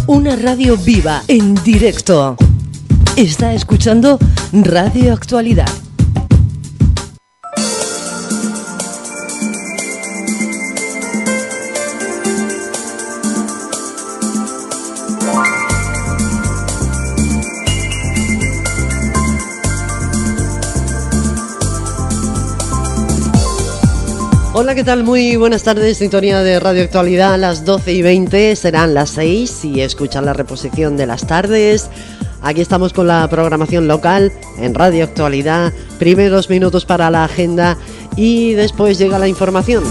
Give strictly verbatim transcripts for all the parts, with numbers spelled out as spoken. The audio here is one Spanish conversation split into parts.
Una radio viva, en directo. Está escuchando Radio Actualidad. Hola, ¿qué tal? Muy buenas tardes, sintonía de Radio Actualidad. A las doce y veinte serán las seis si escuchan la reposición de las tardes. Aquí estamos con la programación local en Radio Actualidad. Primeros minutos para la agenda y después llega la información.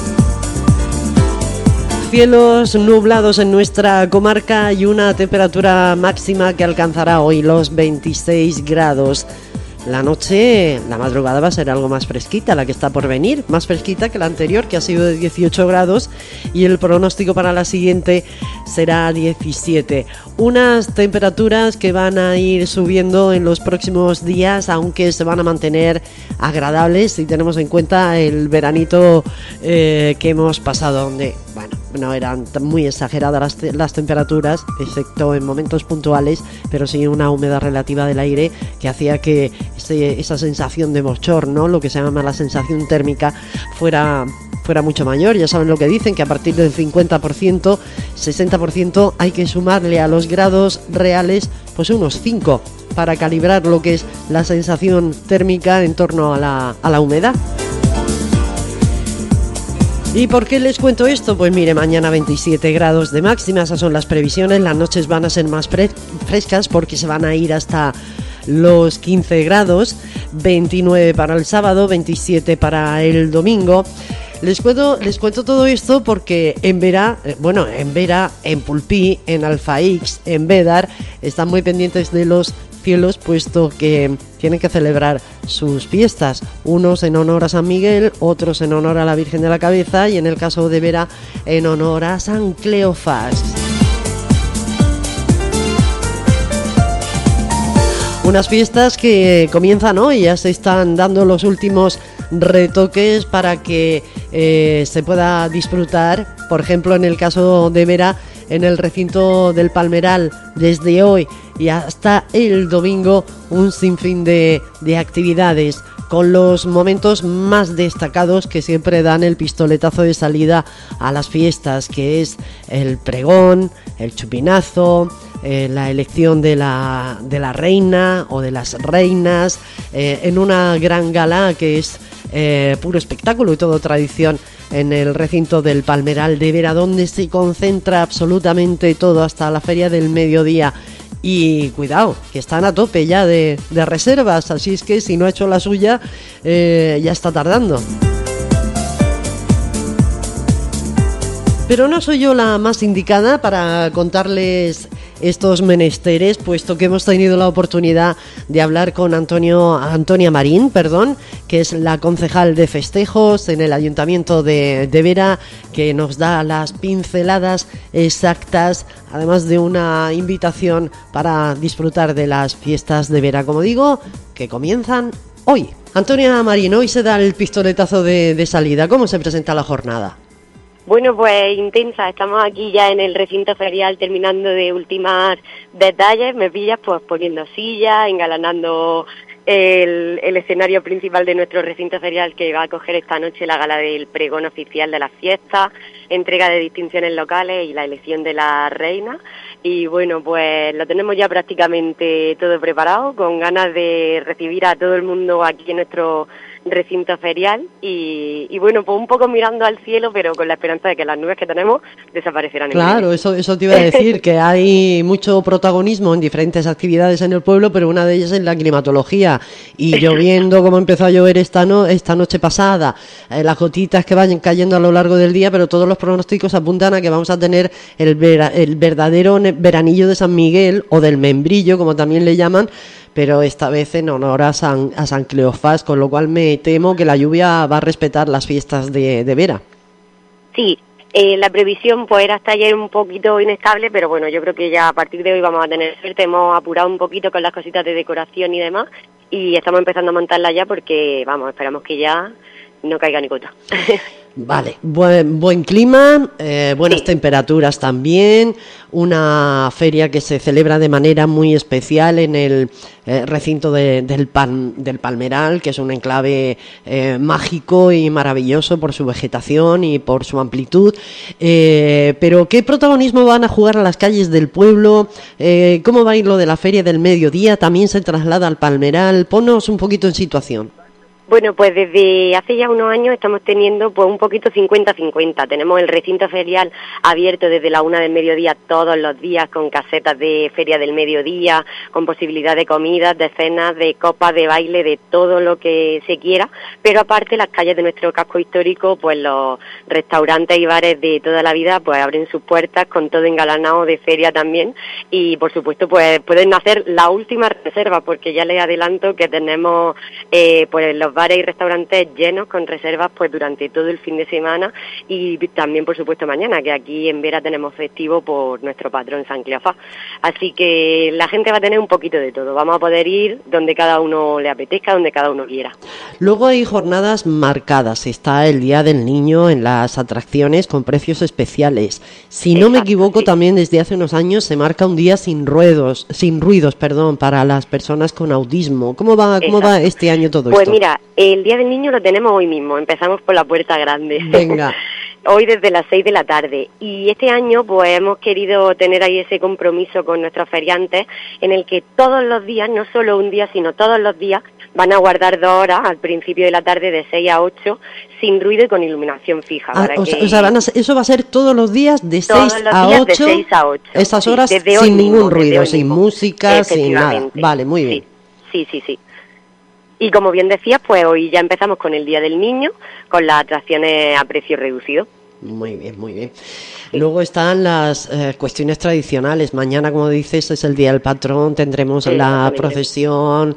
Cielos nublados en nuestra comarca y una temperatura máxima que alcanzará hoy los veintiséis grados. La noche, la madrugada va a ser algo más fresquita, la que está por venir, más fresquita que la anterior, que ha sido de dieciocho grados, y el pronóstico para la siguiente será diecisiete. Unas temperaturas que van a ir subiendo en los próximos días, aunque se van a mantener agradables si tenemos en cuenta el veranito eh, que hemos pasado, donde, bueno, no eran muy exageradas las, te- las temperaturas, excepto en momentos puntuales, pero sí una humedad relativa del aire que hacía que ese, esa sensación de bochorno, lo que se llama la sensación térmica, fuera, fuera mucho mayor. Ya saben lo que dicen, que a partir del cincuenta por ciento, sesenta por ciento hay que sumarle a los grados reales pues unos cinco para calibrar lo que es la sensación térmica en torno a la, a la humedad. ¿Y por qué les cuento esto? Pues mire, mañana veintisiete grados de máxima, esas son las previsiones. Las noches van a ser más pre- frescas porque se van a ir hasta los quince grados, veintinueve para el sábado, veintisiete para el domingo. Les cuento, les cuento todo esto porque en Vera, bueno, en Vera, en Pulpí, en Alfaix, en Bédar, están muy pendientes de los cielos, puesto que tienen que celebrar sus fiestas, unos en honor a San Miguel, otros en honor a la Virgen de la Cabeza y en el caso de Vera en honor a San Cleofás. Unas fiestas que comienzan hoy, ya se están dando los últimos retoques para que eh, se pueda disfrutar, por ejemplo en el caso de Vera, en el recinto del Palmeral, desde hoy y hasta el domingo, un sinfín de, de actividades, con los momentos más destacados que siempre dan el pistoletazo de salida a las fiestas, que es el pregón, el chupinazo, eh, la elección de la, de la reina o de las reinas, eh, en una gran gala que es eh, puro espectáculo y todo tradición, en el recinto del Palmeral de Vera, donde se concentra absolutamente todo hasta la feria del mediodía. Y cuidado, que están a tope ya de, de reservas, así es que si no ha hecho la suya, eh, ya está tardando. Pero no soy yo la más indicada para contarles estos menesteres, puesto que hemos tenido la oportunidad de hablar con Antonio, Antonia Marín, perdón, que es la concejal de festejos en el Ayuntamiento de, de Vera, que nos da las pinceladas exactas, además de una invitación para disfrutar de las fiestas de Vera, como digo, que comienzan hoy. Antonia Marín, hoy se da el pistoletazo de, de salida. ¿Cómo se presenta la jornada? Bueno, pues intensa, estamos aquí ya en el recinto ferial terminando de ultimar detalles, me pillas pues poniendo sillas, engalanando el, el escenario principal de nuestro recinto ferial, que va a acoger esta noche la gala del pregón oficial de las fiestas, entrega de distinciones locales y la elección de la reina. Y bueno, pues lo tenemos ya prácticamente todo preparado, con ganas de recibir a todo el mundo aquí en nuestro recinto ferial y, y bueno, pues un poco mirando al cielo, pero con la esperanza de que las nubes que tenemos desaparecerán. Claro, eso, eso te iba a decir, que hay mucho protagonismo en diferentes actividades en el pueblo, pero una de ellas es la climatología, y lloviendo como empezó a llover esta, no, esta noche pasada, eh, las gotitas que vayan cayendo a lo largo del día, pero todos los pronósticos apuntan a que vamos a tener el, vera, el verdadero veranillo de San Miguel, o del membrillo, como también le llaman, pero esta vez en honor a San, a San Cleofás, con lo cual me temo que la lluvia va a respetar las fiestas de, de Vera. Sí, eh, la previsión pues era hasta ayer un poquito inestable, pero bueno, yo creo que ya a partir de hoy vamos a tener suerte. Hemos apurado un poquito con las cositas de decoración y demás, y estamos empezando a montarla ya porque, vamos, esperamos que ya no caiga ni gota. Vale, buen, buen clima, eh, buenas Sí. temperaturas también, una feria que se celebra de manera muy especial en el eh, recinto de, del, Pal- del Palmeral, que es un enclave eh, mágico y maravilloso por su vegetación y por su amplitud. Eh, pero ¿qué protagonismo van a jugar a las calles del pueblo? Eh, ¿Cómo va a ir lo de la feria del mediodía? ¿También se traslada al Palmeral? Ponnos un poquito en situación. Bueno, pues desde hace ya unos años estamos teniendo pues un poquito cincuenta cincuenta. Tenemos el recinto ferial abierto desde la una del mediodía todos los días con casetas de feria del mediodía, con posibilidad de comidas, de cenas, de copas, de baile, de todo lo que se quiera. Pero aparte las calles de nuestro casco histórico, pues los restaurantes y bares de toda la vida pues abren sus puertas con todo engalanado de feria también. Y por supuesto pues pueden hacer la última reserva, porque ya les adelanto que tenemos eh, pues los bares y restaurantes llenos con reservas pues durante todo el fin de semana y también por supuesto mañana, que aquí en Vera tenemos festivo por nuestro patrón San Cleofás. Así que la gente va a tener un poquito de todo, vamos a poder ir donde cada uno le apetezca, donde cada uno quiera. Luego hay jornadas marcadas, está el Día del Niño en las atracciones con precios especiales. Si no Exacto, me equivoco, sí. también desde hace unos años se marca un día sin ruidos, sin ruidos, perdón, para las personas con autismo. ¿Cómo va, cómo va Exacto. este año todo Pues esto? mira, el Día del Niño lo tenemos hoy mismo, empezamos por la Puerta Grande. Venga. Hoy desde las seis de la tarde. Y este año pues hemos querido tener ahí ese compromiso con nuestros feriantes en el que todos los días, no solo un día, sino todos los días, van a guardar dos horas al principio de la tarde de seis a ocho sin ruido y con iluminación fija. Ah, para o sea, que o sea, van a ser- eso va a ser todos los días de todos seis los a días de ocho, seis a ocho. esas Sí, horas desde hoy sin mismo, ningún desde ruido, hoy sin mismo. música, sin nada. Efectivamente. Vale, muy bien. Sí, sí, sí, sí. Y como bien decías, pues hoy ya empezamos con el Día del Niño, con las atracciones a precio reducido. Muy bien, muy bien. Luego están las eh, cuestiones tradicionales. Mañana, como dices, es el Día del Patrón. Tendremos Sí, la exactamente. procesión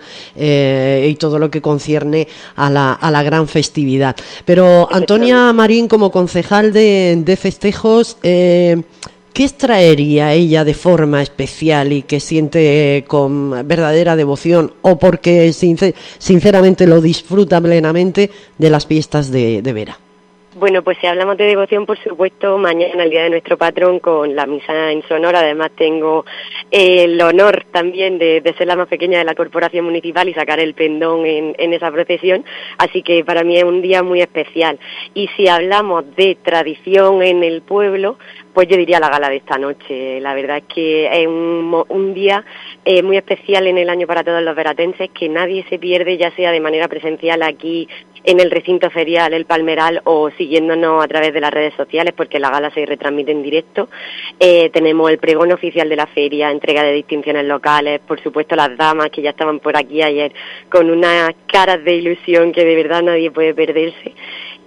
eh, y todo lo que concierne a la, a la gran festividad. Pero Antonia Marín, como concejal de, de festejos, eh, ¿qué extraería ella de forma especial y que siente eh, con verdadera devoción o porque sincer- sinceramente lo disfruta plenamente de las fiestas de, de Vera? Bueno, pues si hablamos de devoción, por supuesto, mañana el Día de nuestro patrón con la misa en su honor. Además tengo eh, el honor también de, de ser la más pequeña de la corporación municipal y sacar el pendón en, en esa procesión, así que para mí es un día muy especial. Y si hablamos de tradición en el pueblo, pues yo diría la gala de esta noche. La verdad es que es un, mo- un día eh, muy especial en el año para todos los veratenses, que nadie se pierde, ya sea de manera presencial aquí en el recinto ferial El Palmeral o siguiéndonos a través de las redes sociales, porque la gala se retransmite en directo. Eh, tenemos el pregón oficial de la feria, entrega de distinciones locales, por supuesto las damas que ya estaban por aquí ayer con unas caras de ilusión que de verdad nadie puede perderse.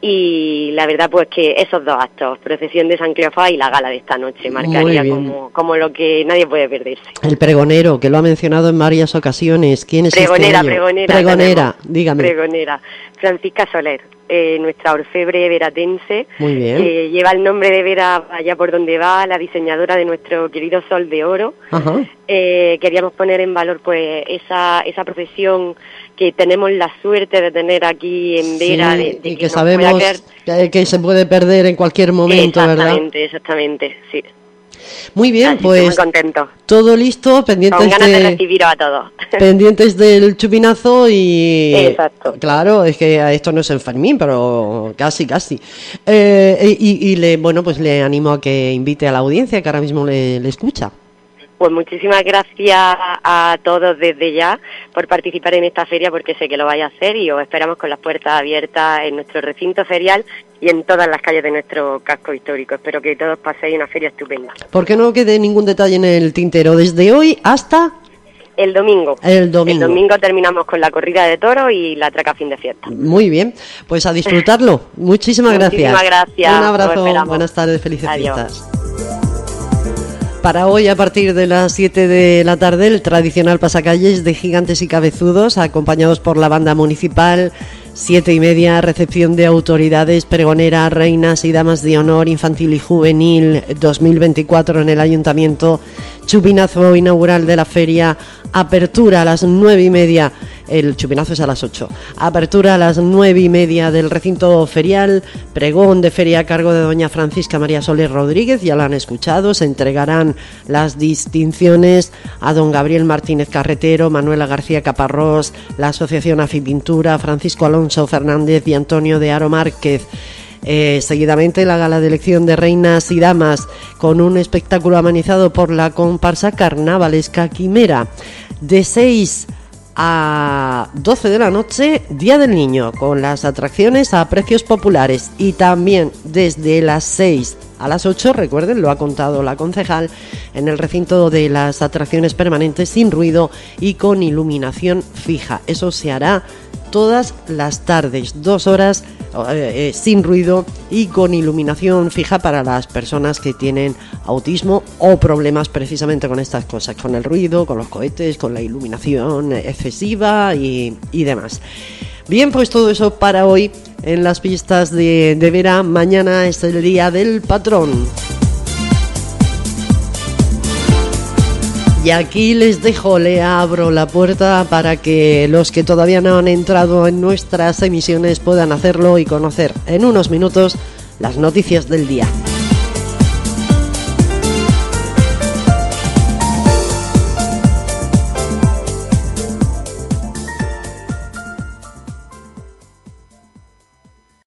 Y la verdad pues que esos dos actos, procesión de San Cleofás y la gala de esta noche, marcaría bien. como, como lo que nadie puede perderse. El pregonero, que lo ha mencionado en varias ocasiones. ¿Quién es Pregonera, este año? pregonera. Pregonera, tenemos. dígame. Pregonera. Francisca Soler, eh, nuestra orfebre veratense. Muy bien. Eh, lleva el nombre de Vera allá por donde va, la diseñadora de nuestro querido Sol de Oro. Ajá. Eh, queríamos poner en valor pues esa esa profesión que tenemos la suerte de tener aquí en Vera. Sí, de, de y que que nos sabemos pueda quedar- que, que se puede perder en cualquier momento, ¿verdad? Exactamente, exactamente, sí. Muy bien, Así que pues muy contento. todo listo, Con pendientes ganas de de, recibiros a todos. pendientes del chupinazo y... Exacto. Claro, es que esto no es en Fermín, pero casi, casi. Eh, y, y le, bueno, pues le animo a que invite a la audiencia que ahora mismo le, le escucha. Pues muchísimas gracias a todos desde ya por participar en esta feria, porque sé que lo vais a hacer y os esperamos con las puertas abiertas en nuestro recinto ferial y en todas las calles de nuestro casco histórico. Espero que todos paséis una feria estupenda. ¿Por qué no quede ningún detalle en el tintero? Desde hoy hasta El domingo. el domingo. El domingo terminamos con la corrida de toros y la traca fin de fiesta. Muy bien, pues a disfrutarlo. Muchísimas gracias. Muchísimas gracias. Un Os abrazo, esperamos. buenas tardes, felices Adiós. fiestas. Para hoy, a partir de las siete de la tarde, el tradicional pasacalles de Gigantes y Cabezudos, acompañados por la banda municipal. Siete y media, recepción de autoridades, pregonera, reinas y damas de honor infantil y juvenil dos mil veinticuatro en el Ayuntamiento. Chupinazo inaugural de la feria. Apertura a las nueve y media El chupinazo es a las ocho. Apertura a las nueve y media del recinto ferial. Pregón de feria a cargo de doña Francisca María Soler Rodríguez. Ya la han escuchado. Se entregarán las distinciones a don Gabriel Martínez Carretero, Manuela García Caparrós, la Asociación Afipintura, Francisco Alonso Fernández y Antonio de Aro Márquez. Eh, seguidamente la gala de elección de reinas y damas con un espectáculo amenizado por la comparsa carnavalesca Quimera. De seis a doce de la noche, Día del Niño, con las atracciones a precios populares, y también desde las seis a las ocho, recuerden, lo ha contado la concejal, en el recinto de las atracciones permanentes sin ruido y con iluminación fija. Eso se hará todas las tardes, dos horas eh, eh, sin ruido y con iluminación fija para las personas que tienen autismo o problemas precisamente con estas cosas, con el ruido, con los cohetes, con la iluminación excesiva y, y demás. Bien, pues todo eso para hoy en las pistas de, de Vera. Mañana es el Día del Patrón. Y aquí les dejo, le abro la puerta para que los que todavía no han entrado en nuestras emisiones puedan hacerlo y conocer en unos minutos las noticias del día.